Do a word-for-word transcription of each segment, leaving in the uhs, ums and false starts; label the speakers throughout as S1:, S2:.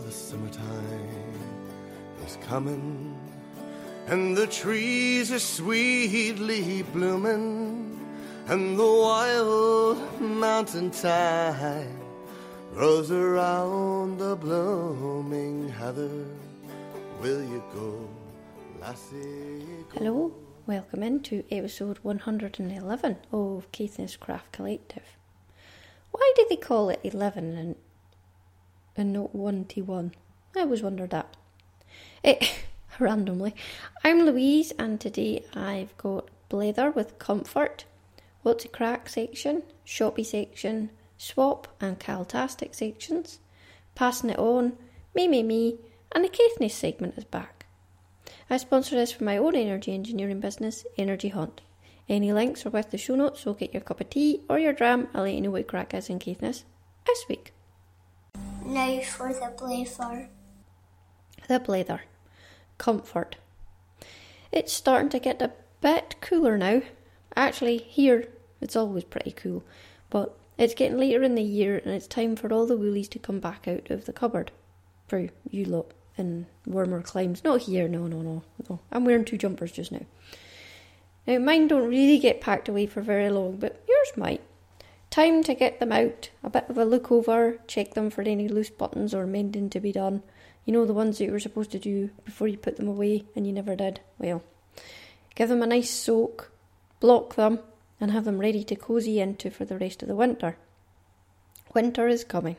S1: the summertime is coming, and the trees are sweetly blooming, and the wild mountain thyme grows around the blooming heather. Will you go, lassie? Go?
S2: Hello, welcome into episode one hundred eleven of Caithness Craft Collective. Why did they call it eleven and, and not one to one? I always wondered that. It, randomly. I'm Louise, and today I've got Blether with Comfort, What's a Crack section, Shoppy section, Swap and Caltastic sections, Passing It On, Me Me Me, and the Caithness segment is back. I sponsor this for my own energy engineering business, Energy Hunt. Any links are with the show notes, so get your cup of tea or your dram. I'll let you know what crack is in Caithness this week.
S3: Now for the Blether.
S2: The Blether. Comfort. It's starting to get a bit cooler now. Actually, here it's always pretty cool, but it's getting later in the year and it's time for all the woolies to come back out of the cupboard. For you lot in warmer climes. Not here, no, no, no, no. I'm wearing two jumpers just now. Now, mine don't really get packed away for very long, but yours might. Time to get them out, a bit of a look over, check them for any loose buttons or mending to be done. You know, the ones that you were supposed to do before you put them away and you never did. Well, give them a nice soak, block them, and have them ready to cosy into for the rest of the winter. Winter is coming.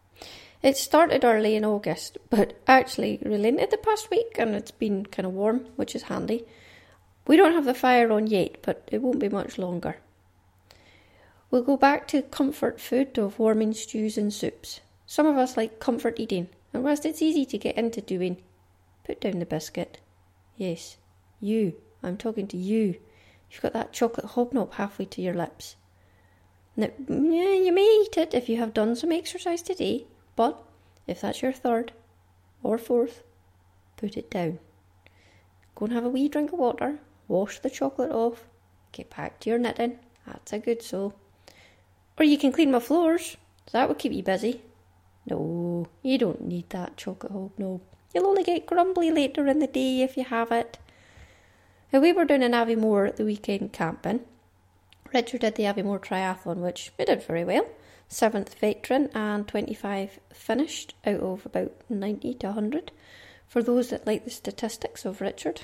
S2: It started early in August, but actually relented the past week, and it's been kind of warm, which is handy. We don't have the fire on yet, but it won't be much longer. We'll go back to comfort food of warming stews and soups. Some of us like comfort eating, and whilst it's easy to get into doing, put down the biscuit. Yes, you. I'm talking to you. You've got that chocolate hobnob halfway to your lips. Now, yeah, you may eat it if you have done some exercise today, but if that's your third or fourth, put it down. Go and have a wee drink of water, wash the chocolate off, get back to your knitting. That's a good soul. Or you can clean my floors. That would keep you busy. No, you don't need that chocolate hobnob. You'll only get grumbly later in the day if you have it. Now, we were down in Aviemore at the weekend camping. Richard did the Aviemore Triathlon, which we did very well. Seventh veteran and twenty-five finished out of about ninety to one hundred. For those that like the statistics of Richard.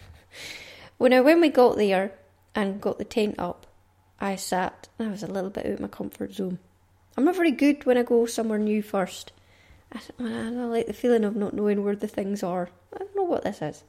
S2: Well, now, when we got there and got the tent up, I sat and I was a little bit out of my comfort zone. I'm not very good when I go somewhere new first. I, I don't like the feeling of not knowing where the things are. I don't know what this is.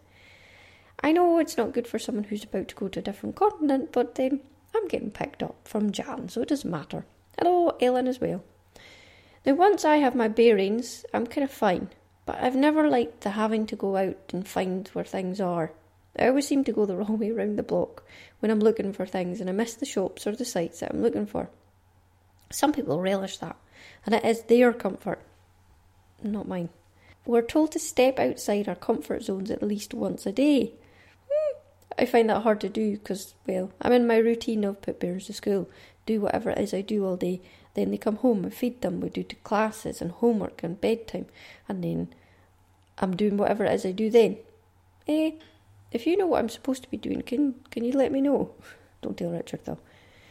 S2: I know it's not good for someone who's about to go to a different continent, but um, I'm getting picked up from Jan, so it doesn't matter. Hello, Ellen as well. Now, once I have my bearings, I'm kind of fine. But I've never liked the having to go out and find where things are. I always seem to go the wrong way around the block when I'm looking for things and I miss the shops or the sites that I'm looking for. Some people relish that, and it is their comfort, not mine. We're told to step outside our comfort zones at least once a day. Hmm, I find that hard to do because, well, I'm in my routine of put bears to school, do whatever it is I do all day. Then they come home and feed them. We do to classes and homework and bedtime. And then I'm doing whatever it is I do then. Eh, if you know what I'm supposed to be doing, can can you let me know? Don't tell Richard though.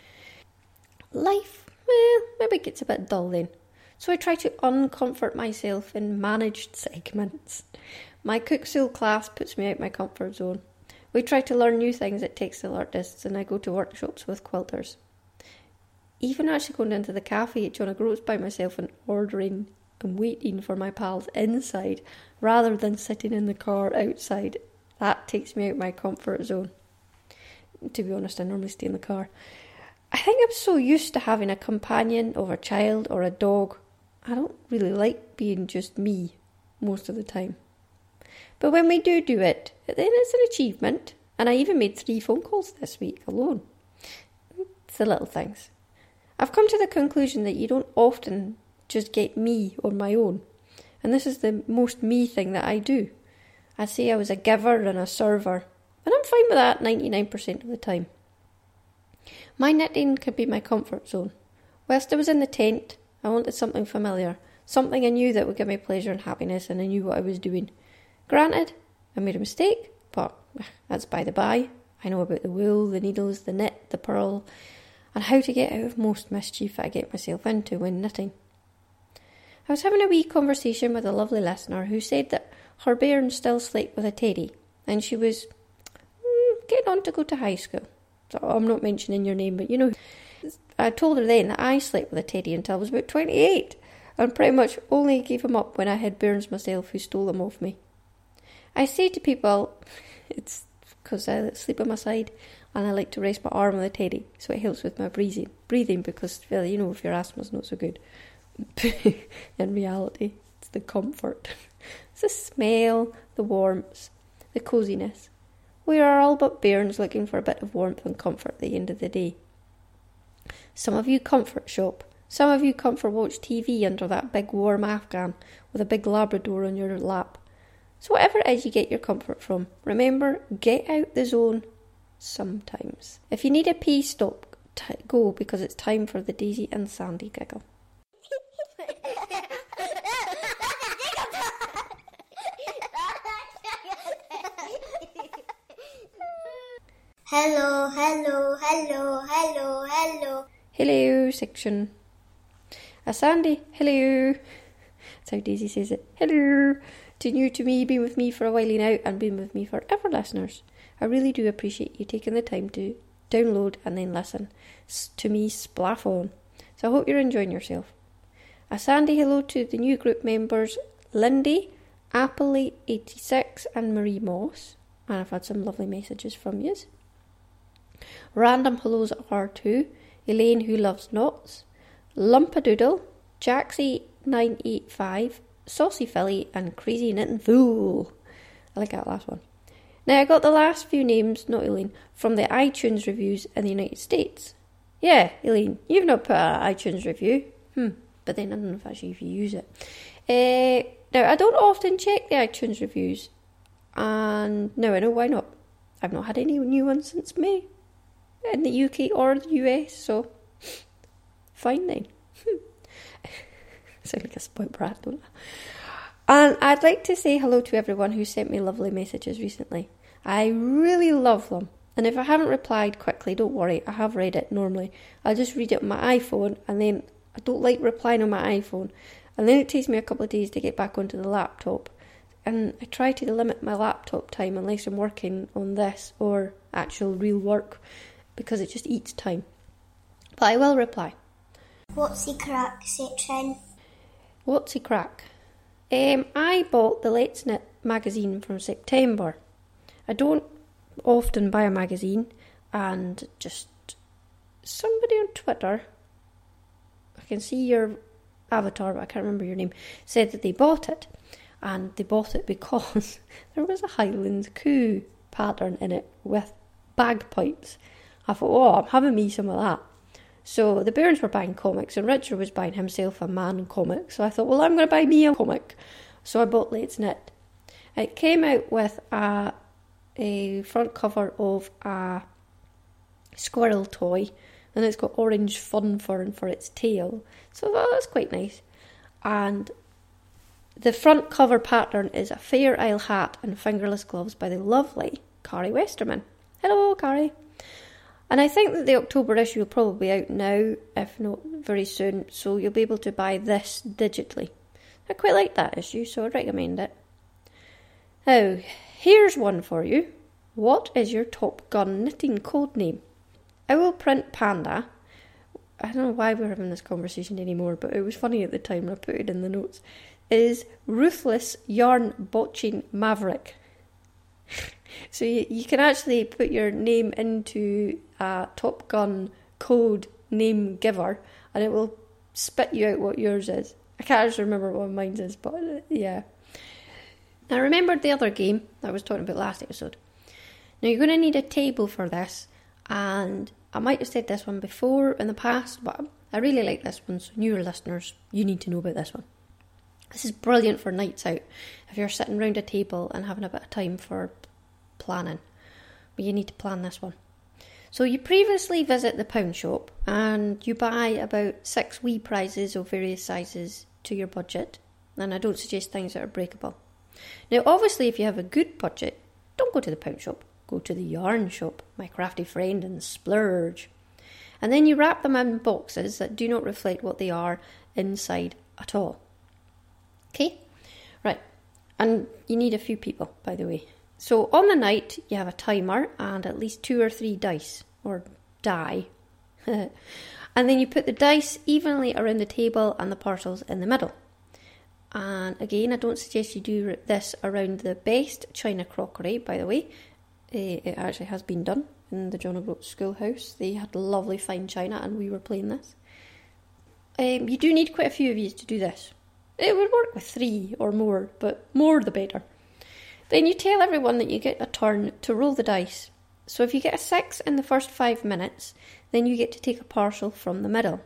S2: Life, well, maybe it gets a bit dull then. So I try to uncomfort myself in managed segments. My cook school class puts me out my comfort zone. We try to learn new things at textile artists, and I go to workshops with quilters. Even actually going into the cafe at John O'Groats by myself and ordering and waiting for my pals inside rather than sitting in the car outside, that takes me out my comfort zone. To be honest, I normally stay in the car. I think I'm so used to having a companion or a child or a dog. I don't really like being just me most of the time. But when we do do it, then it's an achievement. And I even made three phone calls this week alone. It's the little things. I've come to the conclusion that you don't often just get me on my own. And this is the most me thing that I do. I say I was a giver and a server. And I'm fine with that ninety-nine percent of the time. My knitting could be my comfort zone. Whilst I was in the tent, I wanted something familiar. Something I knew that would give me pleasure and happiness, and I knew what I was doing. Granted, I made a mistake, but that's by the by. I know about the wool, the needles, the knit, the purl, and how to get out of most mischief I get myself into when knitting. I was having a wee conversation with a lovely listener who said that her bairn still slept with a teddy, and she was mm, getting on to go to high school. So I'm not mentioning your name, but you know, I told her then that I slept with a teddy until I was about twenty-eight, and pretty much only gave him up when I had bairns myself who stole them off me. I say to people, it's because I sleep on my side, and I like to rest my arm on the teddy, so it helps with my breathing, breathing because, well, you know, if your asthma's not so good. In reality, it's the comfort. It's the smell, the warmth, the coziness. We are all but bairns looking for a bit of warmth and comfort at the end of the day. Some of you comfort shop. Some of you comfort watch T V under that big warm Afghan with a big Labrador on your lap. So whatever it is you get your comfort from, remember, get out the zone sometimes. If you need a pee, stop, t- go, because it's time for the Daisy and Sandy giggle.
S3: Hello, hello, hello, hello, hello.
S2: Hello section. A Sandy, hello. That's how Daisy says it. Hello. To new to me, been with me for a while now, and been with me forever, listeners. I really do appreciate you taking the time to download and then listen to me splaff on. So I hope you're enjoying yourself. A Sandy hello to the new group members Lindy, Appley eighty-six and Marie Moss. And I've had some lovely messages from yous. Random hellos are to Elaine who loves knots, Lumpadoodle, Jaxie nine eight five, Saucy Philly and Crazy Knitting Fool. I like that last one. Now I got the last few names, not Elaine, from the iTunes reviews in the United States. Yeah, Elaine, you've not put an iTunes review. Hmm, but then I don't know if actually if you use it. Uh, now I don't often check the iTunes reviews, and now I know why not. I've not had any new ones since May in the U K or the U S, so fine then. Sound like a spoiled brat, don't I? And I'd like to say hello to everyone who sent me lovely messages recently. I really love them. And if I haven't replied quickly, don't worry, I have read it normally. I just read it on my iPhone, and then I don't like replying on my iPhone. And then it takes me a couple of days to get back onto the laptop. And I try to limit my laptop time unless I'm working on this or actual real work, because it just eats time. But I will reply.
S3: What's the crack section?
S2: What's the crack? Um, I bought the Let's Knit magazine from September. I don't often buy a magazine, and just somebody on Twitter, I can see your avatar, but I can't remember your name, said that they bought it. And they bought it because there was a Highlands Coo pattern in it with bagpipes. I thought, oh, I'm having me some of that. So the bairns were buying comics, and Richard was buying himself a man comic. So I thought, well, I'm going to buy me a comic. So I bought Let's Knit. It came out with a, a front cover of a squirrel toy, and it's got orange fun fur for its tail. So I thought, oh, that's quite nice. And the front cover pattern is a Fair Isle hat and fingerless gloves by the lovely Carrie Westerman. Hello, Carrie. And I think that the October issue will probably be out now, if not very soon, so you'll be able to buy this digitally. I quite like that issue, so I'd recommend it. Now, here's one for you. What is your Top Gun knitting code name? I will print Panda. I don't know why we're having this conversation anymore, but it was funny at the time and I put it in the notes. Is Ruthless Yarn Botching Maverick. So you, you can actually put your name into a Top Gun code name giver, and it will spit you out what yours is. I can't actually remember what mine is, but uh, yeah. Now I remembered the other game that I was talking about last episode. Now you're going to need a table for this, and I might have said this one before in the past, but I really like this one, so newer listeners, you need to know about this one. This is brilliant for nights out, if you're sitting round a table and having a bit of time for planning. But you need to plan this one. So you previously visit the pound shop and you buy about six wee prizes of various sizes to your budget, and I don't suggest things that are breakable. Now, obviously, if you have a good budget, don't go to the pound shop. Go to the yarn shop, my crafty friend, and splurge. And then you wrap them in boxes that do not reflect what they are inside at all. Okay? Right. And you need a few people, by the way. So on the night, you have a timer and at least two or three dice, or die. And then you put the dice evenly around the table and the parcels in the middle. And again, I don't suggest you do this around the best china crockery, by the way. Uh, it actually has been done in the John O'Groats Schoolhouse. They had lovely fine china and we were playing this. Um, you do need quite a few of you to do this. It would work with three or more, but more the better. Then you tell everyone that you get a turn to roll the dice. So if you get a six in the first five minutes, then you get to take a parcel from the middle.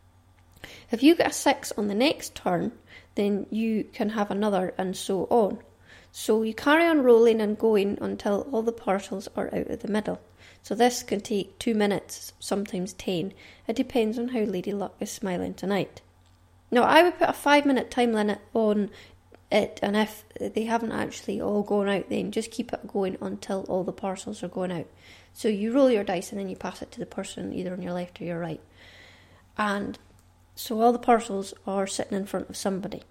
S2: If you get a six on the next turn, then you can have another, and so on. So you carry on rolling and going until all the parcels are out of the middle. So this can take two minutes, sometimes ten. It depends on how Lady Luck is smiling tonight. Now, I would put a five minute time limit on it, and if they haven't actually all gone out, then just keep it going until all the parcels are going out. So you roll your dice and then you pass it to the person either on your left or your right. And so all the parcels are sitting in front of somebody.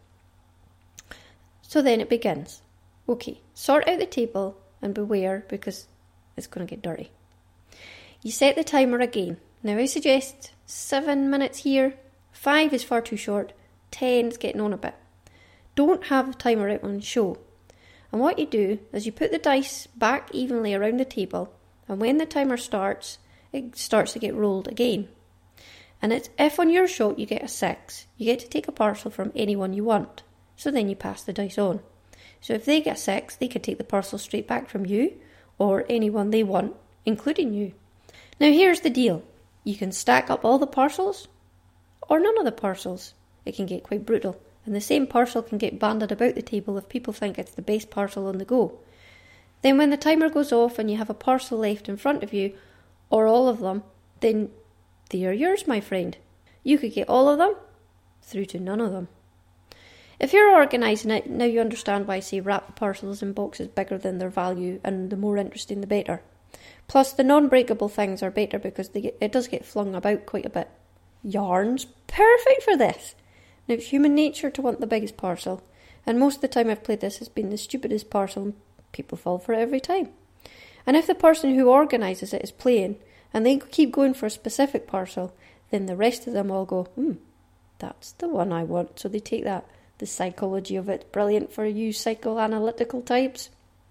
S2: So then it begins. Okay, sort out the table and beware because it's going to get dirty. You set the timer again. Now I suggest seven minutes here. Five is far too short. Ten is getting on a bit. Don't have the timer out on show. And what you do is you put the dice back evenly around the table, and when the timer starts, it starts to get rolled again. And it's if on your shot you get a six, you get to take a parcel from anyone you want. So then you pass the dice on. So if they get a six, they could take the parcel straight back from you, or anyone they want, including you. Now here's the deal. You can stack up all the parcels, or none of the parcels. It can get quite brutal. And the same parcel can get banded about the table if people think it's the best parcel on the go. Then when the timer goes off and you have a parcel left in front of you, or all of them, then they are yours, my friend. You could get all of them through to none of them. If you're organising it, now you understand why I say wrap the parcels in boxes bigger than their value, and the more interesting the better. Plus the non-breakable things are better because they get, it does get flung about quite a bit. Yarn's perfect for this. Now, it's human nature to want the biggest parcel, and most of the time I've played this has been the stupidest parcel, and people fall for it every time. And if the person who organises it is playing, and they keep going for a specific parcel, then the rest of them all go, hmm, that's the one I want, so they take that. The psychology of it, brilliant for you psychoanalytical types.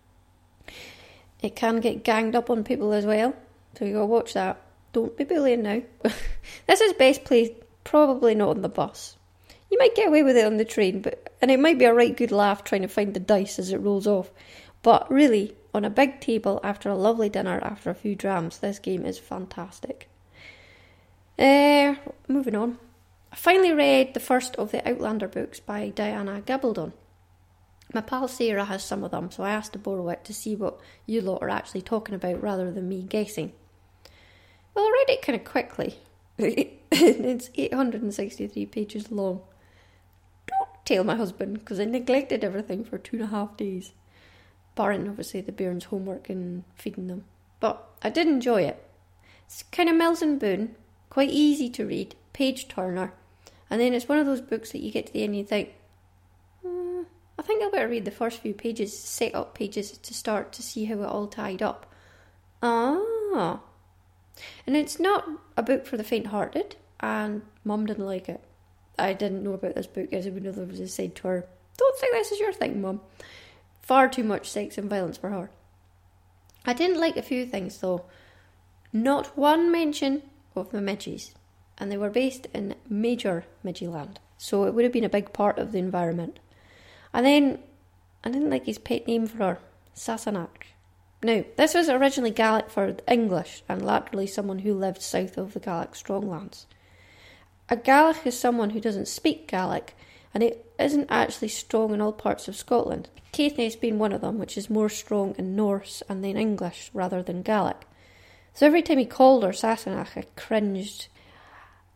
S2: It can get ganged up on people as well, so you gotta watch that. Don't be bullying now. This is best played probably not on the bus. You might get away with it on the train, but and it might be a right good laugh trying to find the dice as it rolls off. But really, on a big table after a lovely dinner, after a few drams, this game is fantastic. Uh, moving on. I finally read the first of the Outlander books by Diana Gabaldon. My pal Sarah has some of them, so I asked to borrow it to see what you lot are actually talking about rather than me guessing. Well, I read it kind of quickly. It's eight hundred sixty-three pages long. Don't tell my husband, because I neglected everything for two and a half days. Barring, obviously, the bairns' homework and feeding them. But I did enjoy it. It's kind of Mills and Boon, quite easy to read, page-turner. And then it's one of those books that you get to the end and you think, mm, I think I'll better read the first few pages, set up pages to start to see how it all tied up. Ah. And it's not a book for the faint-hearted, and Mum didn't like it. I didn't know about this book, as even though there was a said to her, don't think this is your thing, Mum. Far too much sex and violence for her. I didn't like a few things, though. Not one mention of the midges. And they were based in Major Midgeyland, so it would have been a big part of the environment. And then, I didn't like his pet name for her, Sassenach. Now, this was originally Gaelic for English, and laterally someone who lived south of the Gaelic stronglands. A Gaelic is someone who doesn't speak Gaelic, and it isn't actually strong in all parts of Scotland. Caithness being one of them, which is more strong in Norse and then English rather than Gaelic. So every time he called her Sassenach, I cringed.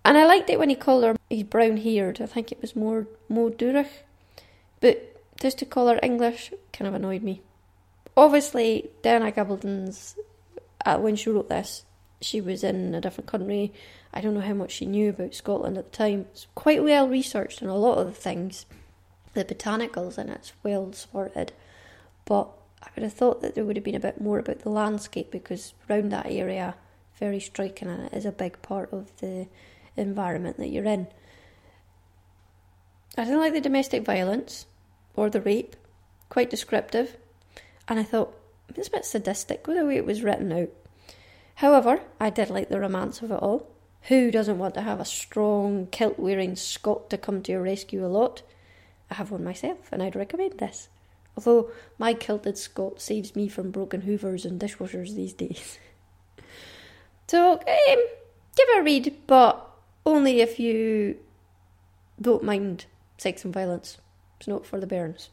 S2: And I liked it when he called her, he's brown-haired. I think it was more Mo Durich. But just to call her English kind of annoyed me. Obviously, Diana Gabaldon's, uh, when she wrote this, she was in a different country. I don't know how much she knew about Scotland at the time. It's quite well researched in a lot of the things. The botanicals in it's well sorted. But I would have thought that there would have been a bit more about the landscape, because around that area, very striking, and it is a big part of the environment that you're in. I didn't like the domestic violence or the rape. Quite descriptive. And I thought, it's a bit sadistic with the way it was written out. However, I did like the romance of it all. Who doesn't want to have a strong, kilt-wearing Scot to come to your rescue a lot? I have one myself, and I'd recommend this. Although my kilted Scot saves me from broken hoovers and dishwashers these days. So, um, give it a read, but only if you don't mind sex and violence. It's not for the bairns.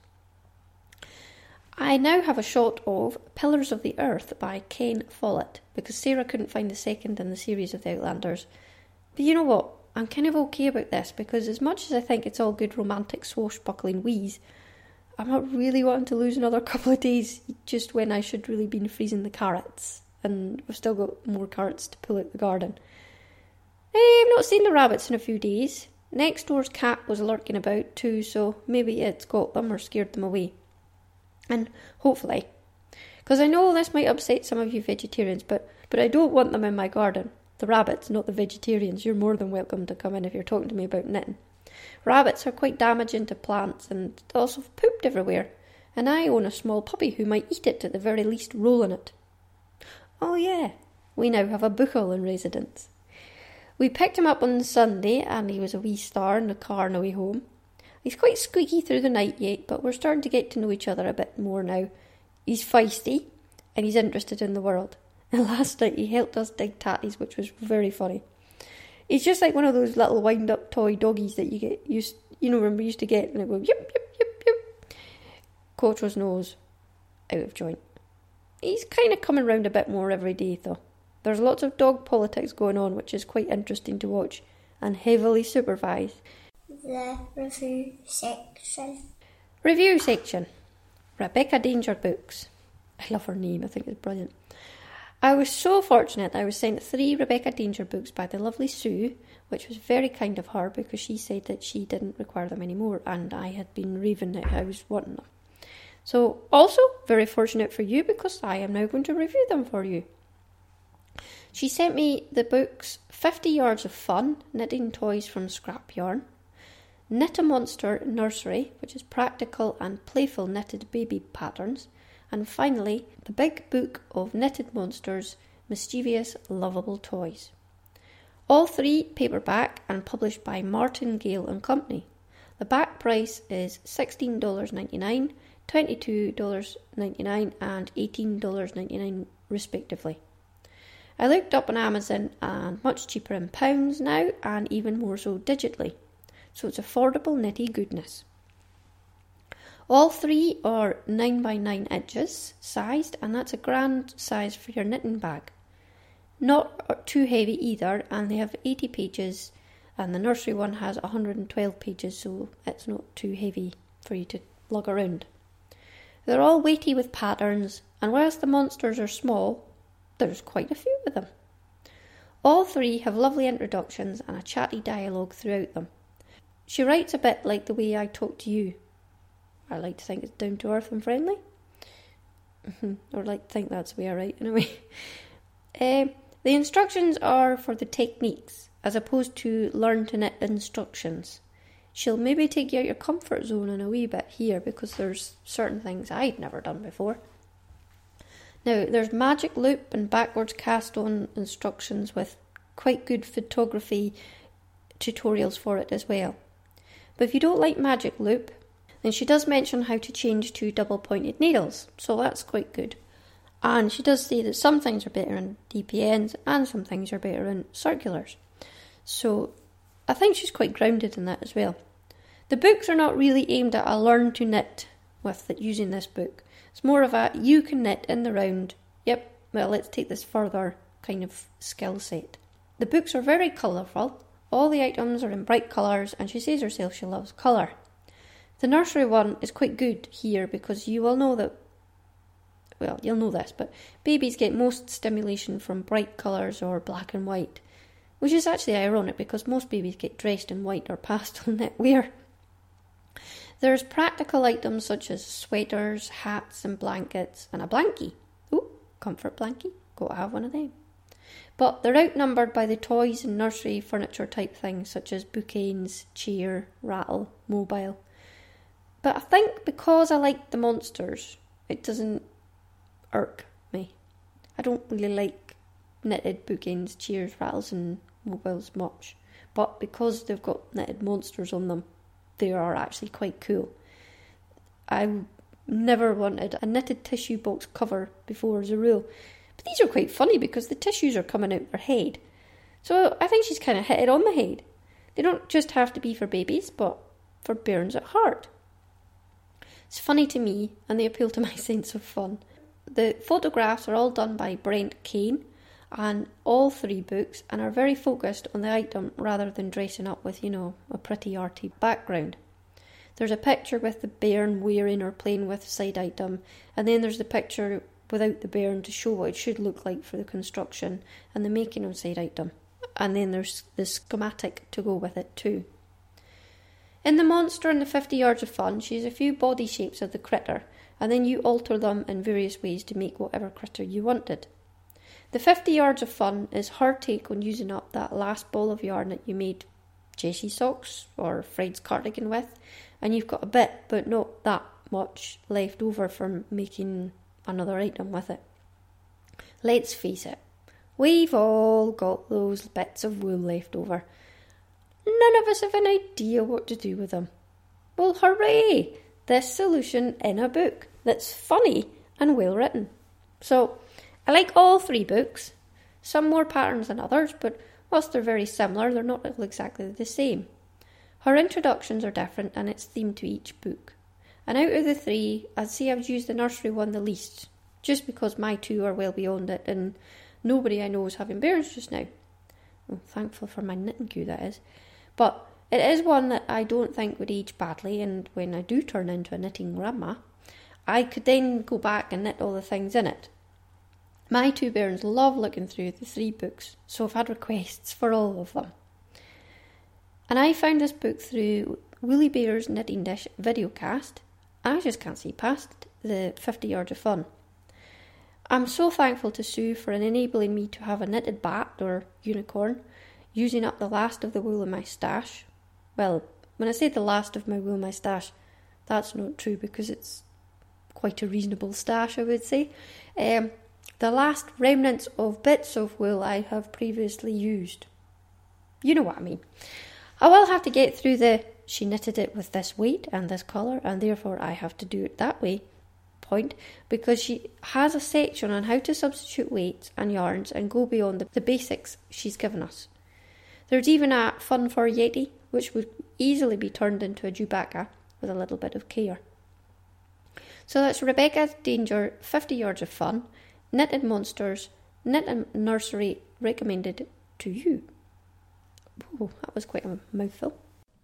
S2: I now have a shot of Pillars of the Earth by Ken Follett, because Sarah couldn't find the second in the series of The Outlanders. But you know what? I'm kind of okay about this, because as much as I think it's all good romantic swashbuckling wheeze, I'm not really wanting to lose another couple of days just when I should really be freezing the carrots, and we've still got more carrots to pull out the garden. I've not seen the rabbits in a few days. Next door's cat was lurking about too, so maybe it's got them or scared them away. And hopefully, because I know this might upset some of you vegetarians, but, but I don't want them in my garden. The rabbits, not the vegetarians. You're more than welcome to come in if you're talking to me about knitting. Rabbits are quite damaging to plants and also have pooped everywhere. And I own a small puppy who might eat it, at the very least roll in it. Oh yeah, we now have a buchel in residence. We picked him up on Sunday and he was a wee star in the car on the way home. He's quite squeaky through the night yet, but we're starting to get to know each other a bit more now. He's feisty, and he's interested in the world. And last night he helped us dig tatties, which was very funny. He's just like one of those little wind-up toy doggies that you get used, you know, remember we used to get, and it goes yip, yip, yip, yip. Quattro's nose out of joint. He's kind of coming round a bit more every day, though. There's lots of dog politics going on, which is quite interesting to watch, and heavily supervised.
S3: The review section.
S2: Review section. Rebecca Danger Books. I love her name, I think it's brilliant. I was so fortunate I was sent three Rebecca Danger books by the lovely Sue, which was very kind of her, because she said that she didn't require them anymore, and I had been raving that I was wanting them. So, also very fortunate for you, because I am now going to review them for you. She sent me the books fifty Yards of Fun, Knitting Toys from Scrap Yarn, Knit a Monster Nursery, which is practical and playful knitted baby patterns, and finally, the Big Book of Knitted Monsters, Mischievous Lovable Toys. All three paperback and published by Martin Gale and Company. The back price is sixteen dollars ninety-nine, twenty-two dollars ninety-nine and eighteen dollars ninety-nine respectively. I looked up on Amazon, and much cheaper in pounds now, and even more so digitally. So it's affordable nitty goodness. All three are nine by nine inches sized, and that's a grand size for your knitting bag. Not too heavy either, and they have eighty pages, and the nursery one has one hundred twelve pages, so it's not too heavy for you to lug around. They're all weighty with patterns, and whilst the monsters are small, there's quite a few of them. All three have lovely introductions and a chatty dialogue throughout them. She writes a bit like the way I talk to you. I like to think it's down to earth and friendly. Or like to think that's the way I write anyway. um, the instructions are for the techniques, as opposed to learn to knit instructions. She'll maybe take you out your comfort zone in a wee bit here, because there's certain things I'd never done before. Now, there's magic loop and backwards cast on instructions with quite good photography tutorials for it as well. But if you don't like magic loop, then she does mention how to change to double pointed needles, so that's quite good. And she does say that some things are better in D P Ns and some things are better in circulars. So I think she's quite grounded in that as well. The books are not really aimed at a learn to knit with it using this book. It's more of a you can knit in the round, yep, well let's take this further kind of skill set. The books are very colourful, All the items are in bright colours, and she says herself she loves colour. The nursery one is quite good here because you will know that, well, you'll know this, but babies get most stimulation from bright colours or black and white, which is actually ironic because most babies get dressed in white or pastel knitwear. There's practical items such as sweaters, hats and blankets, and a blankie. Ooh, comfort blankie, got to have one of them. But they're outnumbered by the toys and nursery furniture type things such as bookends, chair, rattle, mobile. But I think because I like the monsters, it doesn't irk me. I don't really like knitted bookends, chairs, rattles and mobiles much. But because they've got knitted monsters on them, they are actually quite cool. I never wanted a knitted tissue box cover before as a rule. But these are quite funny because the tissues are coming out her head. So I think she's kind of hit it on the head. They don't just have to be for babies, but for bairns at heart. It's funny to me, and they appeal to my sense of fun. The photographs are all done by Brent Kane, and all three books, and are very focused on the item rather than dressing up with, you know, a pretty arty background. There's a picture with the bairn wearing or playing with side item, and then there's the picture without the bairn to show what it should look like for the construction and the making of said item. And then there's the schematic to go with it too. In the monster and the fifty yards of fun, she has a few body shapes of the critter, and then you alter them in various ways to make whatever critter you wanted. The fifty yards of fun is her take on using up that last ball of yarn that you made Jessie's socks or Fred's cardigan with, and you've got a bit, but not that much, left over from making another item with it. Let's face it, we've all got those bits of wool left over. None of us have an idea what to do with them. Well, hooray! This solution in a book that's funny and well written. So, I like all three books. Some more patterns than others, but whilst they're very similar, they're not exactly the same. Her introductions are different and it's themed to each book. And out of the three, I'd say I've used the nursery one the least, just because my two are well beyond it and nobody I know is having bairns just now. I'm thankful for my knitting queue, that is. But it is one that I don't think would age badly, and when I do turn into a knitting grandma, I could then go back and knit all the things in it. My two bairns love looking through the three books, so I've had requests for all of them. And I found this book through Woolly Bear's Knitting Dish videocast. I just can't see past the fifty yards of fun. I'm so thankful to Sue for enabling me to have a knitted bat or unicorn, using up the last of the wool in my stash. Well, when I say the last of my wool in my stash, that's not true because it's quite a reasonable stash, I would say. Um, the last remnants of bits of wool I have previously used. You know what I mean. I will have to get through the she knitted it with this weight and this colour and therefore I have to do it that way point, because she has a section on how to substitute weights and yarns and go beyond the, the basics she's given us. There's even a fun for Yeti, which would easily be turned into a Chewbacca with a little bit of care. So that's Rebecca Danger, fifty yards of fun, knitted monsters, knit nursery recommended to you. Oh, that was quite a mouthful.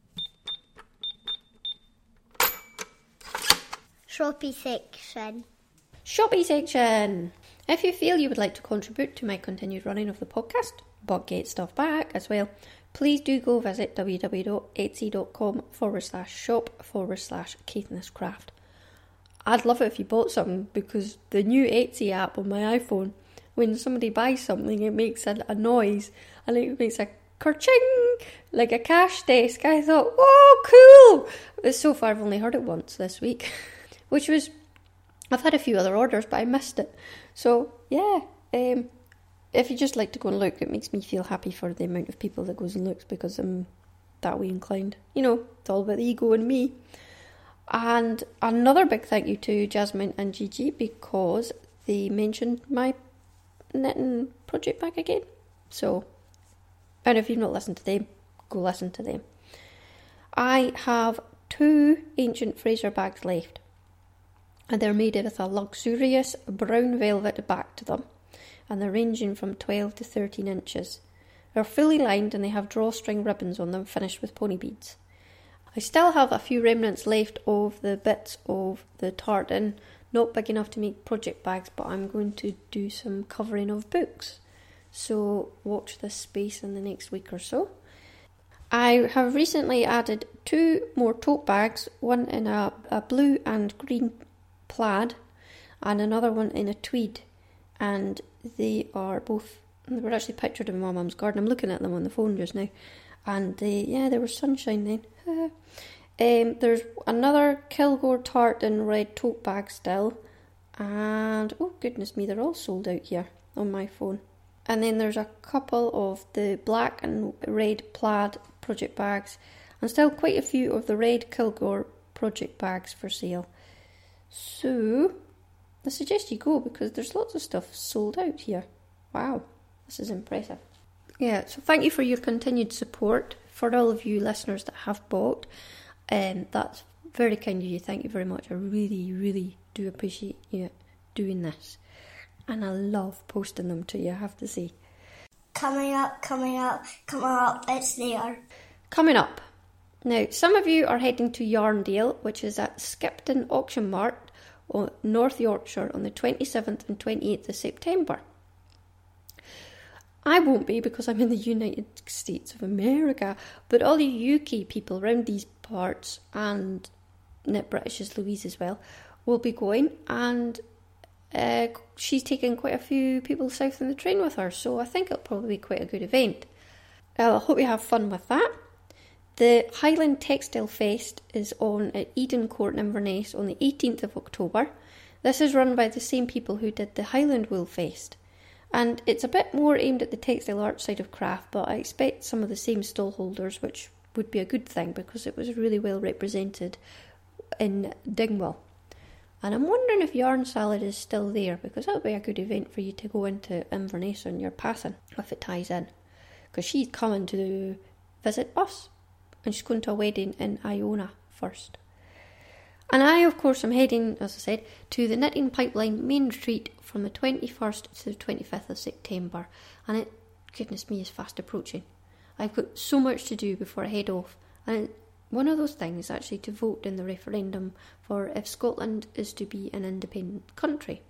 S3: Shoppy section.
S2: Shoppy section. If you feel you would like to contribute to my continued running of the podcast, but get stuff back as well, please do go visit www.etsy.com forward slash shop forward slash Caithness Craft. I'd love it if you bought something, because the new Etsy app on my iPhone, when somebody buys something, it makes a, a noise and it makes a kerching, like a cash desk. I thought, whoa, cool! So far I've only heard it once this week, which was, I've had a few other orders, but I missed it. So, yeah, um, if you just like to go and look, it makes me feel happy for the amount of people that goes and looks, because I'm that way inclined. You know, it's all about the ego and me. And another big thank you to Jasmine and Gigi, because they mentioned my knitting project back again. So, and if you've not listened to them, go listen to them. I have two ancient Fraser bags left, and they're made with a luxurious brown velvet back to them, and they're ranging from twelve to thirteen inches. They're fully lined and they have drawstring ribbons on them finished with pony beads. I still have a few remnants left of the bits of the tartan, not big enough to make project bags, but I'm going to do some covering of books. So watch this space in the next week or so. I have recently added two more tote bags, one in a, a blue and green plaid and another one in a tweed, and they are both, they were actually pictured in my mum's garden. I'm looking at them on the phone just now, and they, yeah, there was sunshine then. um, there's another Kilgore tartan red tote bag still, and oh goodness me, they're all sold out here on my phone. And then there's a couple of the black and red plaid project bags, and still quite a few of the red Kilgore project bags for sale. So I suggest you go, because there's lots of stuff sold out here. Wow, this is impressive. Yeah, so thank you for your continued support. For all of you listeners that have bought, um, that's very kind of you. Thank you very much. I really, really do appreciate you doing this. And I love posting them to you, I have to say.
S3: Coming up, coming up, coming up, it's there.
S2: Coming up. Now, some of you are heading to Yarndale, which is at Skipton Auction Mart, on North Yorkshire, on the twenty-seventh and twenty-eighth of September. I won't be, because I'm in the United States of America, but all you U K people around these parts, and British as Louise as well, will be going, and Uh, she's taking quite a few people south on the train with her, so I think it'll probably be quite a good event. Uh, I hope you have fun with that. The Highland Textile Fest is on at Eden Court in Inverness on the eighteenth of October. This is run by the same people who did the Highland Wool Fest, and it's a bit more aimed at the textile art side of craft, but I expect some of the same stallholders, which would be a good thing because it was really well represented in Dingwall. And I'm wondering if Yarn Salad is still there, because that would be a good event for you to go into Inverness on your passing, if it ties in. Because she's coming to visit us, and she's going to a wedding in Iona first. And I, of course, am heading, as I said, to the Knitting Pipeline main retreat from the twenty-first to the twenty-fifth of September. And it, goodness me, is fast approaching. I've got so much to do before I head off. And one of those things, actually, to vote in the referendum for if Scotland is to be an independent country.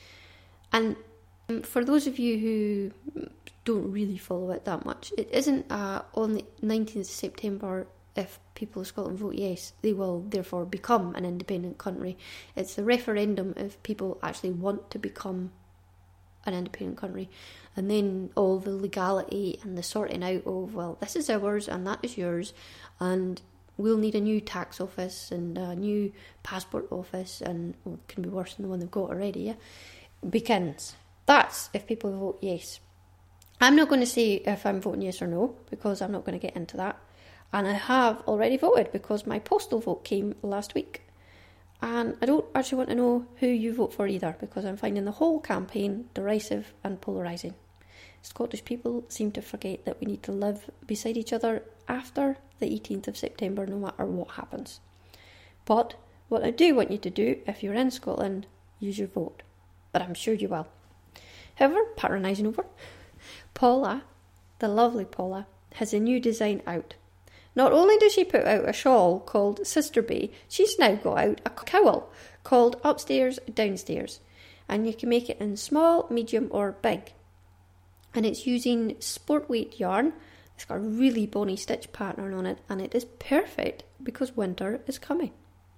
S2: And for those of you who don't really follow it that much, it isn't uh, on the nineteenth of September, if people of Scotland vote yes, they will therefore become an independent country. It's the referendum if people actually want to become an independent country. And then all the legality and the sorting out of, well, this is ours and that is yours, and we'll need a new tax office and a new passport office, and well, it can be worse than the one they've got already, yeah, begins. That's if people vote yes. I'm not going to say if I'm voting yes or no, because I'm not going to get into that. And I have already voted, because my postal vote came last week. And I don't actually want to know who you vote for either, because I'm finding the whole campaign derisive and polarising. Scottish people seem to forget that we need to live beside each other after the eighteenth of September, no matter what happens. But what I do want you to do, if you're in Scotland, use your vote. But I'm sure you will. However, patronising over, Paula, the lovely Paula, has a new design out. Not only does she put out a shawl called Sister Bay, she's now got out a cowl called Upstairs Downstairs. And you can make it in small, medium or big. And it's using sport weight yarn. It's got a really bonny stitch pattern on it, and it is perfect because winter is coming.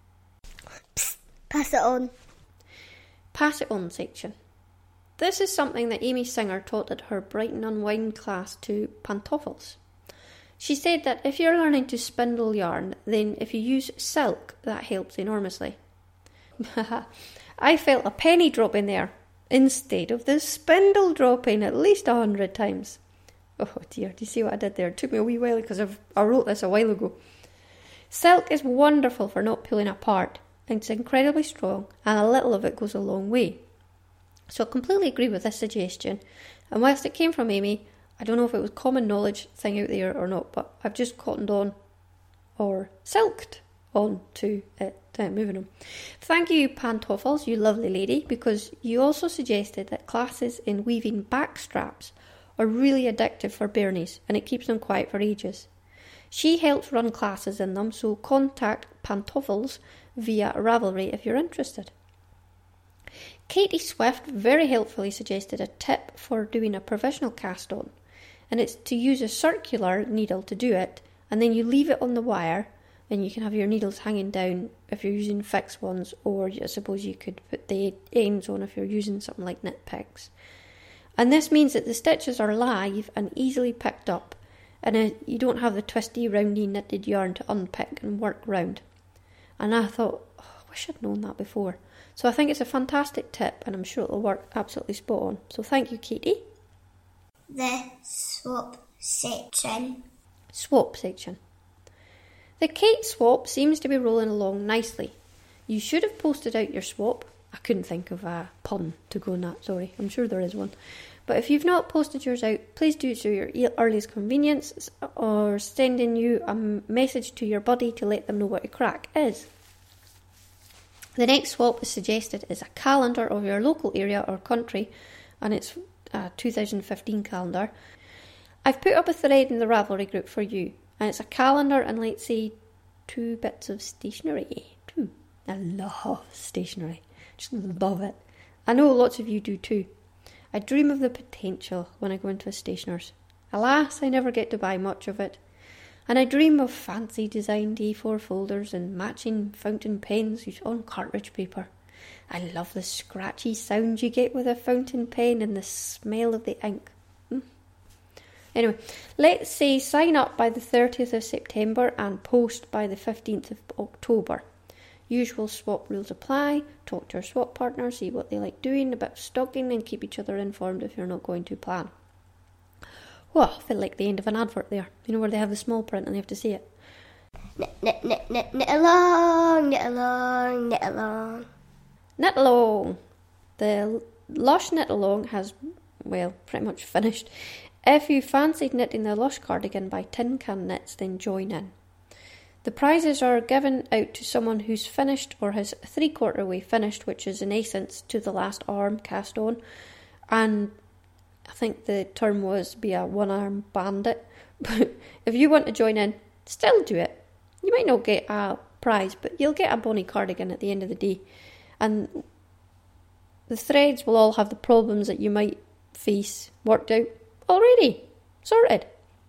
S3: Psst, pass it on.
S2: Pass it on section. This is something that Amy Singer taught at her Brighton Unwind class to pantoffles. She said that if you're learning to spindle yarn, then if you use silk, that helps enormously. I felt a penny drop in there, instead of the spindle dropping at least a hundred times. Oh dear, do you see what I did there? It took me a wee while because I've, I wrote this a while ago. Silk is wonderful for not pulling apart. It's incredibly strong, and a little of it goes a long way. So I completely agree with this suggestion. And whilst it came from Amy, I don't know if it was common knowledge thing out there or not, but I've just cottoned on, or silked on to it. Uh, moving on. Thank you, Pantoffles, you lovely lady, because you also suggested that classes in weaving back straps are really addictive for bairnies, and it keeps them quiet for ages. She helps run classes in them, so contact Pantoffles via Ravelry if you're interested. Katie Swift very helpfully suggested a tip for doing a provisional cast on, and it's to use a circular needle to do it, and then you leave it on the wire, and you can have your needles hanging down if you're using fixed ones, or I suppose you could put the ends on if you're using something like knit picks. And this means that the stitches are live and easily picked up, and uh, you don't have the twisty, roundy knitted yarn to unpick and work round. And I thought, oh, I wish I'd known that before. So I think it's a fantastic tip, and I'm sure it'll work absolutely spot on. So thank you, Katie.
S3: The swap section.
S2: Swap section. The Kate swap seems to be rolling along nicely. You should have posted out your swap. I couldn't think of a pun to go on that, sorry. I'm sure there is one. But if you've not posted yours out, please do so at your earliest convenience, or sending you a message to your buddy to let them know what your crack is. The next swap is suggested is a calendar of your local area or country, and it's a two thousand fifteen calendar. I've put up a thread in the Ravelry group for you, and it's a calendar and, let's say, two bits of stationery. Two. I love stationery. Just love it. I know lots of you do too. I dream of the potential when I go into a stationer's. Alas, I never get to buy much of it. And I dream of fancy designed A four folders and matching fountain pens on cartridge paper. I love the scratchy sound you get with a fountain pen and the smell of the ink. Mm. Anyway, let's say sign up by the thirtieth of September and post by the fifteenth of October. Usual swap rules apply. Talk to your swap partner, see what they like doing, a bit of stocking, and keep each other informed if you're not going to plan. Well, I feel like the end of an advert there. You know, where they have the small print and they have to see it.
S3: Knit, knit, knit, knit, knit along, knit along, knit along.
S2: Knit along. The Lush knit along has, well, pretty much finished. If you fancied knitting the Lush cardigan by Tin Can Knits, then join in. The prizes are given out to someone who's finished or has three-quarter way finished, which is in essence to the last arm cast on. And I think the term was be a one-arm bandit. But if you want to join in, still do it. You might not get a prize, but you'll get a bonny cardigan at the end of the day. And the threads will all have the problems that you might face worked out already. Sorted.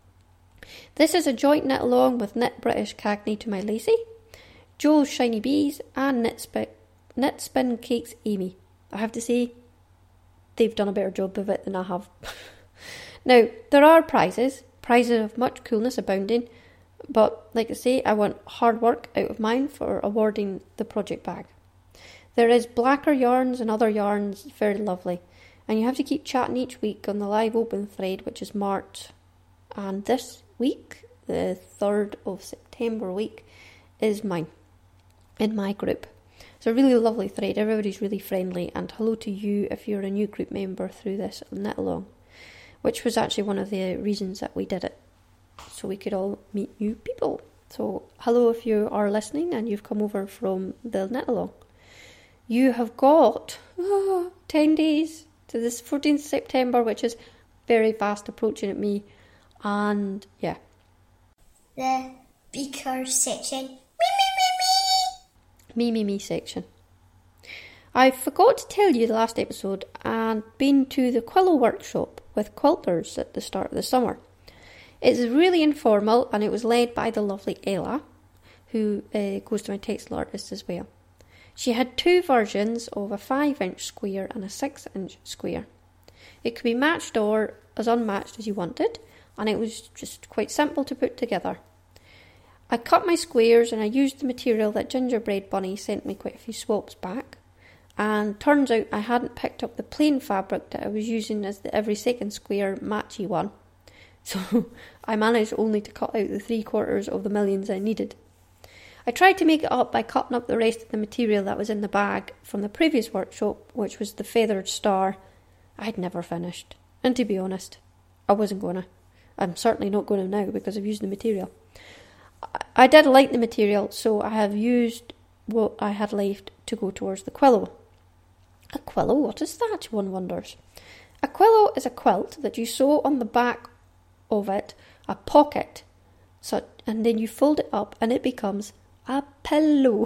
S2: This is a joint knit along with Knit British Cagney to my Lacey, Joe's Shiny Bees, and Knit, Sp- Knit Spin Cakes Amy. I have to say, they've done a better job of it than I have. Now, there are prizes, prizes of much coolness abounding, but like I say, I want hard work out of mine for awarding the project bag. There is blacker yarns and other yarns, very lovely, and you have to keep chatting each week on the live open thread, which is March. And this week, the third of September week, is mine, in my group. It's a really lovely thread, everybody's really friendly, and hello to you if you're a new group member through this knit along, which was actually one of the reasons that we did it, so we could all meet new people. So hello if you are listening and you've come over from the knit along. You have got oh, ten days to this fourteenth of September, which is very fast approaching at me. And yeah.
S3: The beaker section. Me,
S2: me, me, me section. I forgot to tell you the last episode and been to the Quillo workshop with quilters at the start of the summer. It's really informal and it was led by the lovely Ella, who uh, goes to my textile artist as well. She had two versions of a five inch square and a six inch square. It could be matched or as unmatched as you wanted, and it was just quite simple to put together. I cut my squares and I used the material that Gingerbread Bunny sent me quite a few swaps back, and turns out I hadn't picked up the plain fabric that I was using as the every second square matchy one, so I managed only to cut out the three quarters of the millions I needed. I tried to make it up by cutting up the rest of the material that was in the bag from the previous workshop, which was the feathered star. I'd never finished, and to be honest, I wasn't going to. I'm certainly not going to now because I've used the material. I did like the material, so I have used what I had left to go towards the Quillo. A Quillo? What is that, one wonders? A quillo is a quilt that you sew on the back of it a pocket, so, and then you fold it up and it becomes a pillow.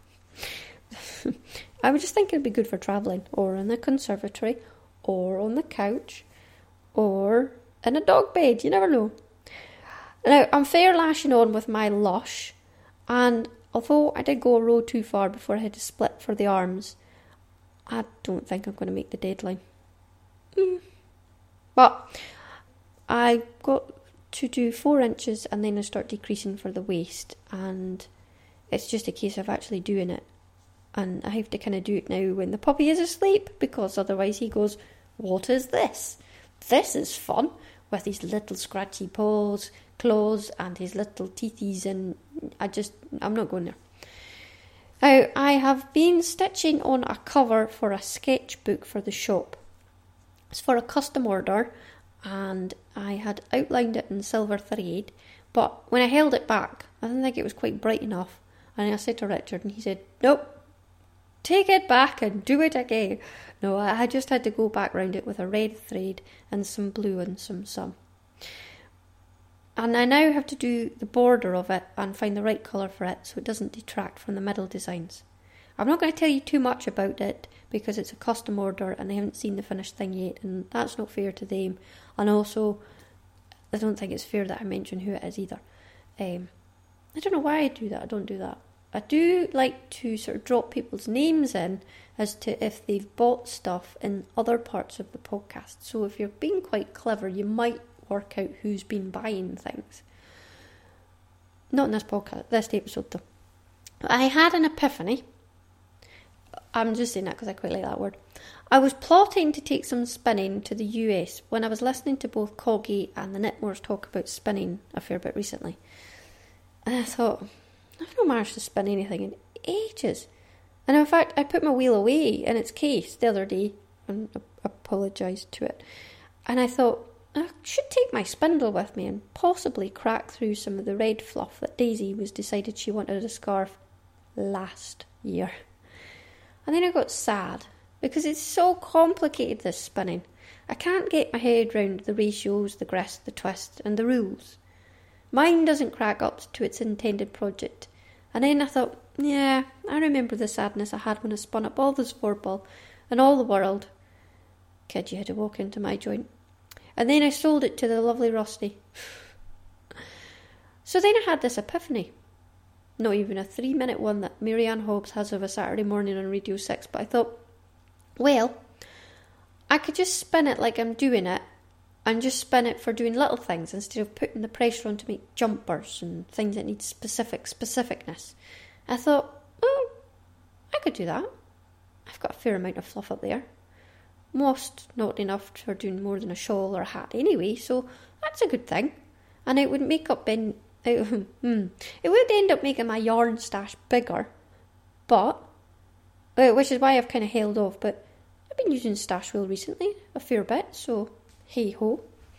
S2: I was just thinking it'd be good for travelling, or in the conservatory, or on the couch, or in a dog bed, you never know. Now, I'm fair lashing on with my Lush, and although I did go a row too far before I had to split for the arms, I don't think I'm going to make the deadline. Mm. But I got to do four inches and then I start decreasing for the waist, and it's just a case of actually doing it. And I have to kind of do it now when the puppy is asleep, because otherwise he goes, "What is this? This is fun," with his little scratchy paws, claws, and his little teethies, and I just, I'm not going there. Now, I have been stitching on a cover for a sketchbook for the shop. It's for a custom order, and I had outlined it in silver thread, but when I held it back, I didn't think it was quite bright enough, and I said to Richard, and he said, "Nope, take it back and do it again." No, I just had to go back round it with a red thread and some blue and some some. And I now have to do the border of it and find the right colour for it so it doesn't detract from the middle designs. I'm not going to tell you too much about it because it's a custom order and they haven't seen the finished thing yet, and that's not fair to them. And also, I don't think it's fair that I mention who it is either. Um, I don't know why I do that. I don't do that. I do like to sort of drop people's names in as to if they've bought stuff in other parts of the podcast. So if you're being quite clever, you might work out who's been buying things. Not in this podcast, this episode though. I had an epiphany. I'm just saying that because I quite like that word. I was plotting to take some spinning to the U S when I was listening to both Coggy and the Knitmores talk about spinning a fair bit recently. And I thought, I've not managed to spin anything in ages. And in fact, I put my wheel away in its case the other day and apologised to it. And I thought, I should take my spindle with me and possibly crack through some of the red fluff that Daisy was decided she wanted a scarf last year. And then I got sad because it's so complicated, this spinning. I can't get my head round the ratios, the grist, the twist and the rules. Mine doesn't crack up to its intended project. And then I thought, yeah, I remember the sadness I had when I spun up all this vorpal and all the world. Kid, you had to walk into my joint. And then I sold it to the lovely Rusty. So then I had this epiphany. Not even a three minute one that Marianne Hobbs has of a Saturday morning on Radio six, but I thought, well, I could just spin it like I'm doing it, and just spin it for doing little things instead of putting the pressure on to make jumpers and things that need specific specificness. I thought, oh, I could do that. I've got a fair amount of fluff up there. Most not enough for doing more than a shawl or a hat anyway, so that's a good thing. And it would make up in, it, hmm, it would end up making my yarn stash bigger, but, which is why I've kind of held off, but I've been using stash wool recently, a fair bit, so hey ho.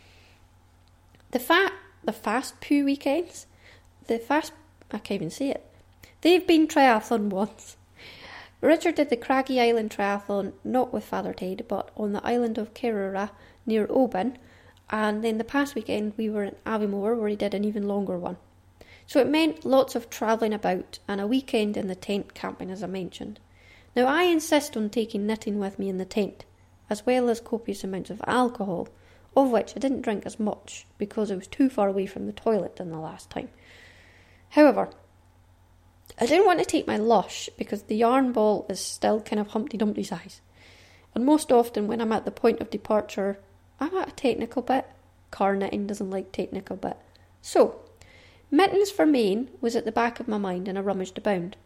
S2: The fat, the fast poo weekends, the fast, I can't even say it, they've been triathlon ones. Richard did the Craggy Island triathlon, not with Father Ted, but on the island of Kerala near Oban, and then the past weekend we were in Aviemore where he did an even longer one. So it meant lots of travelling about and a weekend in the tent camping, as I mentioned. Now I insist on taking knitting with me in the tent, as well as copious amounts of alcohol, of which I didn't drink as much because I was too far away from the toilet than the last time. However, I didn't want to take my Lush because the yarn ball is still kind of Humpty Dumpty size. And most often when I'm at the point of departure, I'm at a technical bit. Car knitting doesn't like technical bit. So, mittens for Maine was at the back of my mind and I rummaged about.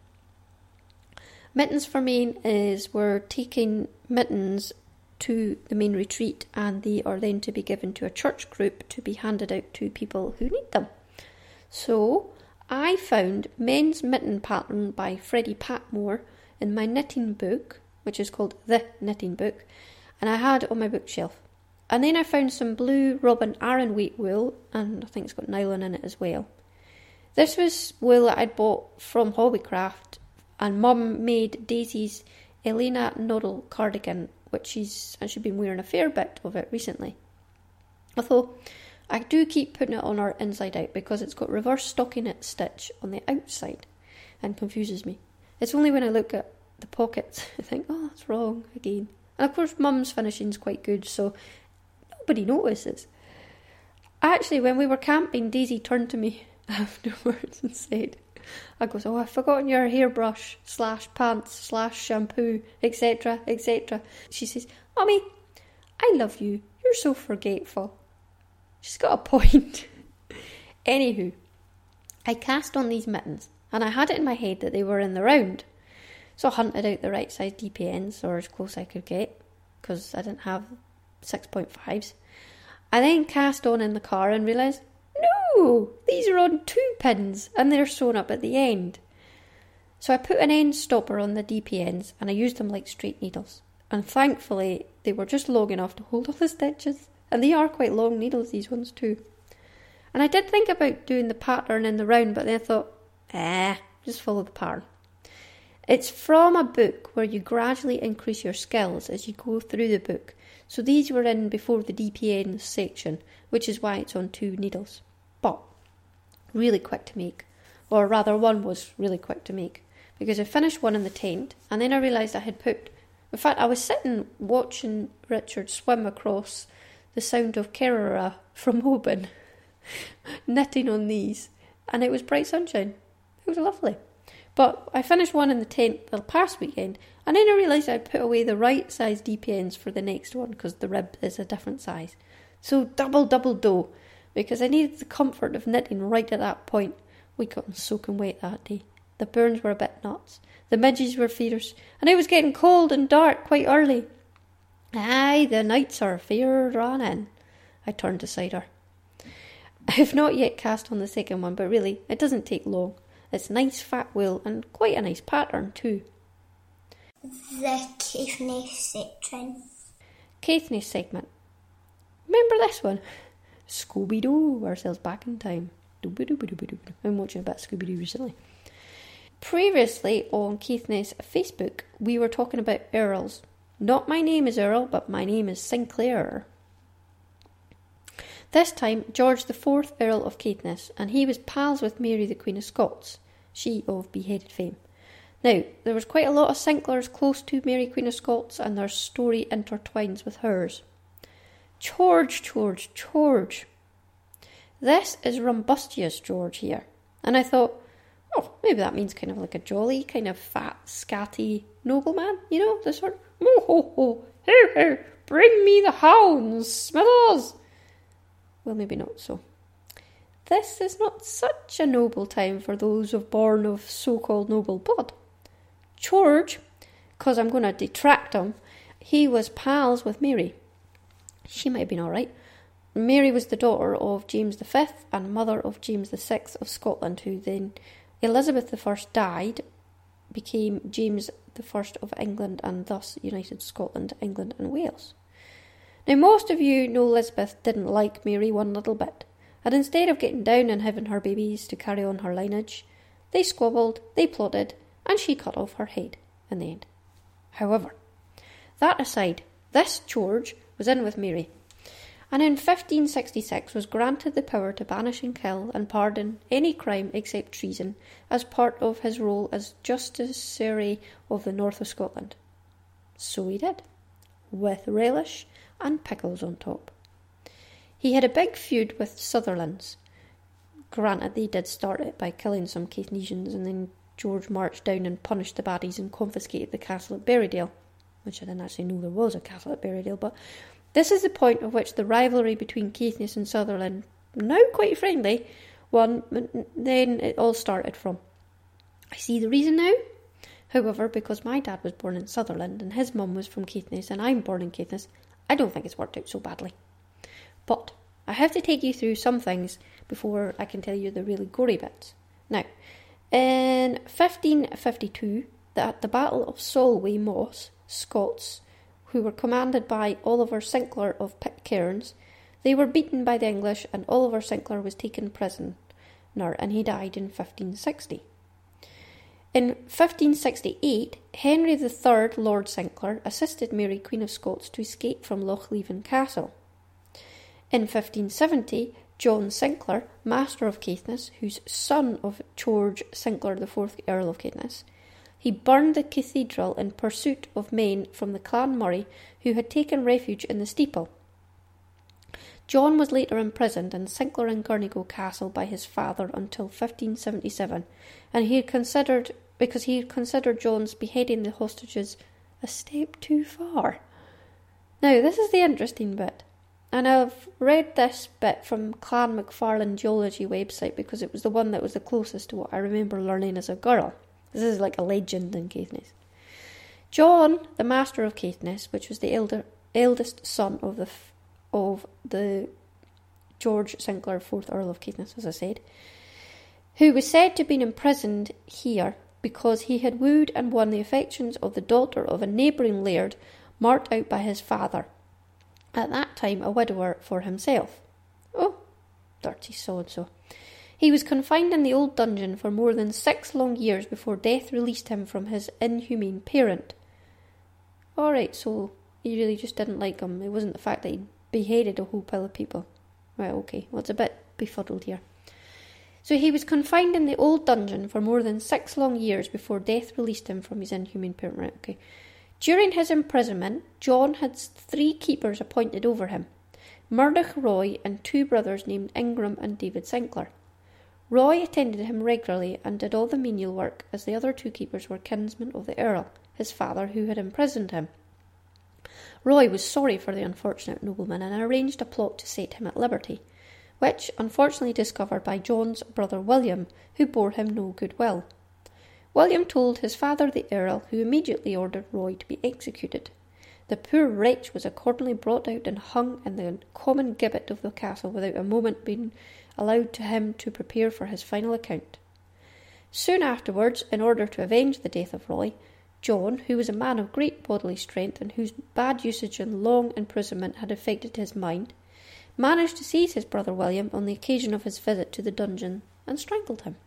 S2: Mittens for Maine is we're taking mittens to the main retreat and they are then to be given to a church group to be handed out to people who need them. So, I found Men's Mitten Pattern by Freddie Patmore in my knitting book, which is called The Knitting Book, and I had it on my bookshelf. And then I found some blue Robin Aran weight wool, and I think it's got nylon in it as well. This was wool that I'd bought from Hobbycraft, and Mum made Daisy's Elena Noddle cardigan which she's actually been wearing a fair bit of it recently. Although I do keep putting it on her inside out because it's got reverse stockinette stitch on the outside and confuses me. It's only when I look at the pockets I think, oh, that's wrong again. And of course Mum's finishing's quite good, so nobody notices. Actually, when we were camping, Daisy turned to me afterwards and said, I goes, oh, I've forgotten your hairbrush slash pants slash shampoo, etc, et cetera. She says, Mummy, I love you. You're so forgetful. She's got a point. Anywho, I cast on these mittens, and I had it in my head that they were in the round. So I hunted out the right size D P Ns, or as close I could get, because I didn't have six point fives. I then cast on in the car and realised, no, these are on two pins, and they're sewn up at the end. So I put an end stopper on the D P Ns, and I used them like straight needles. And thankfully, they were just long enough to hold all the stitches. And they are quite long needles, these ones too. And I did think about doing the pattern in the round, but then I thought, eh, just follow the pattern. It's from a book where you gradually increase your skills as you go through the book. So these were in before the D P N section, which is why it's on two needles. But really quick to make. Or rather, one was really quick to make. Because I finished one in the tent, and then I realised I had put... In fact, I was sitting watching Richard swim across the Sound of Kerrera from Oban, knitting on these, and it was bright sunshine. It was lovely. But I finished one in the tent the past weekend, and then I realised I'd put away the right size D P Ns for the next one, because the rib is a different size. So double, double dough, because I needed the comfort of knitting right at that point. We got soaking wet that day. The burns were a bit nuts. The midges were fierce, and it was getting cold and dark quite early. Aye, the nights are fair drawn in. I turned to cider. I have not yet cast on the second one, but really, it doesn't take long. It's nice fat wool and quite a nice pattern too.
S3: The Caithness section.
S2: Caithness segment. Remember this one? Scooby-Doo, ourselves back in time. I'm watching a bit of Scooby-Doo recently. Previously on Caithness Facebook, we were talking about Earls. Not my name is Earl, but my name is Sinclair. This time, George the Fourth Earl of Caithness, and he was pals with Mary the Queen of Scots, she of beheaded fame. Now, there was quite a lot of Sinclairs close to Mary Queen of Scots, and their story intertwines with hers. George, George, George. This is Rumbustious George here. And I thought, oh, maybe that means kind of like a jolly, kind of fat, scatty nobleman, you know, the sort of, oh, ho, ho, here, here, bring me the hounds, Smithers. Well, maybe not so. This is not such a noble time for those of born of so-called noble blood. George, because I'm going to detract him, he was pals with Mary. She might have been all right. Mary was the daughter of James the Fifth and mother of James the Sixth of Scotland, who then, Elizabeth the First died, became James the First of England, and thus united Scotland, England and Wales. Now, most of you know Elizabeth didn't like Mary one little bit, and instead of getting down and having her babies to carry on her lineage, they squabbled, they plotted, and she cut off her head in the end. However, that aside, this George was in with Mary, and in fifteen sixty-six was granted the power to banish and kill and pardon any crime except treason as part of his role as Justiciary of the North of Scotland. So he did, with relish and pickles on top. He had a big feud with Sutherlands. Granted, they did start it by killing some Caithnessians, and then George marched down and punished the baddies and confiscated the castle at Berriedale, which I didn't actually know there was a castle at Berriedale, but this is the point at which the rivalry between Caithness and Sutherland, now quite friendly, one, then it all started from. I see the reason now. However, because my dad was born in Sutherland and his mum was from Caithness and I'm born in Caithness, I don't think it's worked out so badly. But I have to take you through some things before I can tell you the really gory bits. Now, in fifteen fifty-two, at the Battle of Solway Moss, Scots, who were commanded by Oliver Sinclair of Pitcairns, they were beaten by the English, and Oliver Sinclair was taken prisoner, and he died in fifteen sixty. In fifteen sixty-eight, Henry the Third, Lord Sinclair, assisted Mary, Queen of Scots, to escape from Lochleven Castle. In fifteen seventy, John Sinclair, Master of Caithness, whose son of George Sinclair the Fourth, Earl of Caithness, he burned the cathedral in pursuit of men from the Clan Murray who had taken refuge in the steeple. John was later imprisoned in Sinclair and Gurnigo Castle by his father until fifteen seventy-seven, and he had considered because he had considered John's beheading the hostages a step too far. Now, this is the interesting bit, and I've read this bit from Clan MacFarlane Geology website because it was the one that was the closest to what I remember learning as a girl. This is like a legend in Caithness. John, the Master of Caithness, which was the elder, eldest son of the of the George Sinclair, fourth Earl of Caithness, as I said, who was said to have been imprisoned here because he had wooed and won the affections of the daughter of a neighbouring laird marked out by his father, at that time a widower for himself. Oh, dirty so-and-so. He was confined in the old dungeon for more than six long years before death released him from his inhumane parent. All right, so he really just didn't like him. It wasn't the fact that he beheaded a whole pile of people. Right, okay, well, it's a bit befuddled here. So he was confined in the old dungeon for more than six long years before death released him from his inhumane parent. Right, okay. During his imprisonment, John had three keepers appointed over him, Murdoch Roy and two brothers named Ingram and David Sinclair. Roy attended him regularly and did all the menial work, as the other two keepers were kinsmen of the Earl, his father, who had imprisoned him. Roy was sorry for the unfortunate nobleman and arranged a plot to set him at liberty, which unfortunately discovered by John's brother William, who bore him no goodwill. William told his father the Earl, who immediately ordered Roy to be executed. The poor wretch was accordingly brought out and hung in the common gibbet of the castle without a moment being allowed to him to prepare for his final account. Soon afterwards, in order to avenge the death of Roy, John, who was a man of great bodily strength and whose bad usage and long imprisonment had affected his mind, managed to seize his brother William on the occasion of his visit to the dungeon and strangled him.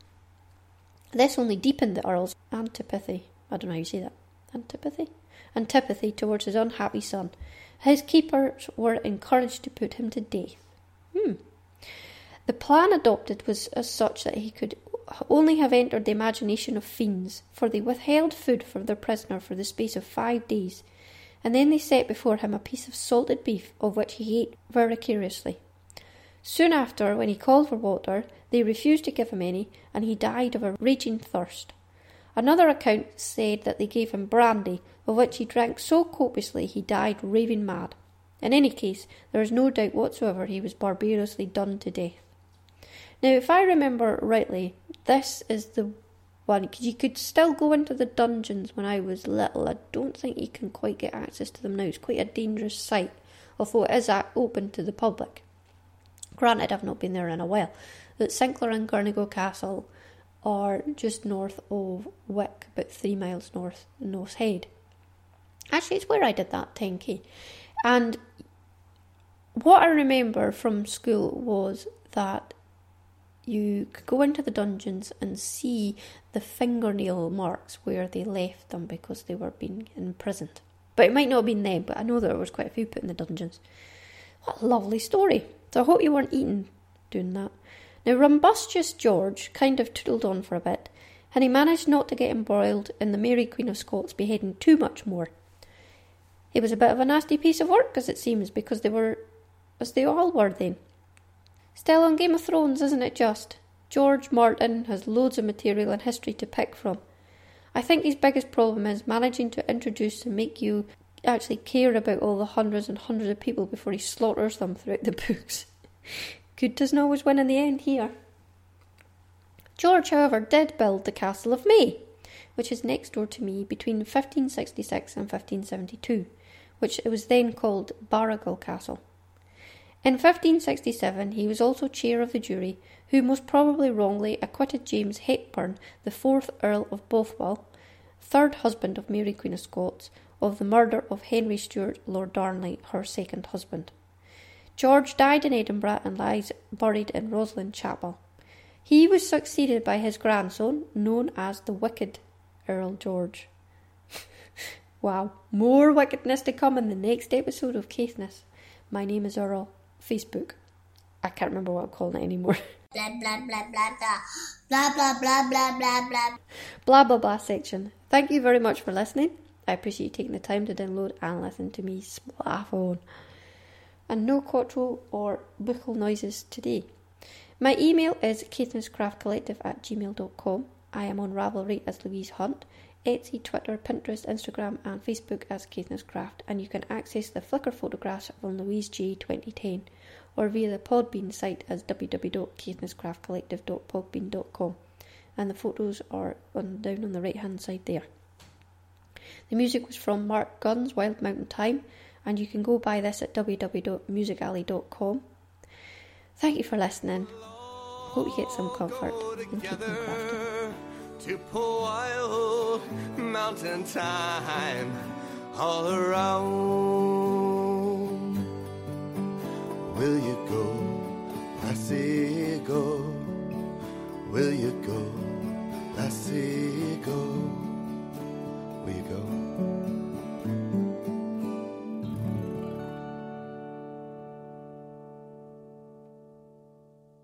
S2: This only deepened the Earl's antipathy. I don't know how you say that. Antipathy? Antipathy towards his unhappy son. His keepers were encouraged to put him to death. Hmm. The plan adopted was as such that he could only have entered the imagination of fiends, for they withheld food for their prisoner for the space of five days, and then they set before him a piece of salted beef, of which he ate voraciously. Soon after, when he called for water, they refused to give him any, and he died of a raging thirst. Another account said that they gave him brandy, of which he drank so copiously he died raving mad. In any case, there is no doubt whatsoever he was barbarously done to death. Now, if I remember rightly, this is the one, because you could still go into the dungeons when I was little. I don't think you can quite get access to them now. It's quite a dangerous sight, although it is open to the public. Granted, I've not been there in a while. That Sinclair and Gurnigo Castle are just north of Wick, about three miles north, North Head. Actually, it's where I did that ten K. And what I remember from school was that you could go into the dungeons and see the fingernail marks where they left them because they were being imprisoned. But it might not have been them, but I know there was quite a few put in the dungeons. What a lovely story. So I hope you weren't eating doing that. Now, Rumbustious George kind of tootled on for a bit, and he managed not to get embroiled in the Mary Queen of Scots beheading too much more. It was a bit of a nasty piece of work, as it seems, because they were, as they all were then. Still, on Game of Thrones, isn't it just? George Martin has loads of material and history to pick from. I think his biggest problem is managing to introduce and make you actually care about all the hundreds and hundreds of people before he slaughters them throughout the books. Good doesn't always win in the end here. George, however, did build the Castle of May, which is next door to me between fifteen sixty-six and fifteen seventy-two, which it was then called Barragal Castle. In fifteen sixty-seven, he was also chair of the jury, who most probably wrongly acquitted James Hepburn, the fourth Earl of Bothwell, third husband of Mary Queen of Scots, of the murder of Henry Stuart, Lord Darnley, her second husband. George died in Edinburgh and lies buried in Rosslyn Chapel. He was succeeded by his grandson, known as the Wicked Earl George. Wow, more wickedness to come in the next episode of Caithness. My name is Earl. Facebook. I can't remember what I'm calling it anymore.
S3: Blah, blah, blah, blah, blah. Blah, blah, blah, blah, blah, blah.
S2: Blah, blah, blah section. Thank you very much for listening. I appreciate you taking the time to download and listen to me splaff And no quattro or buckle noises today. My email is caithnesscraftcollective at gmail dot com. I am on Ravelry as Louise Hunt, Etsy, Twitter, Pinterest, Instagram and Facebook as CaithnessCraft, and you can access the Flickr photographs from Louise J twenty ten or via the Podbean site as w w w dot caithnesscraftcollective dot podbean dot com, and the photos are on, down on the right hand side there. The music was from Mark Gunn's Wild Mountain Time, and you can go buy this at w w w dot music alley dot com. Thank you for listening. Hope you get some comfort and keep on crafting.
S1: To pour wild mountain time all around. Will you go, lassie, go? Will you go, lassie, go? Will you go?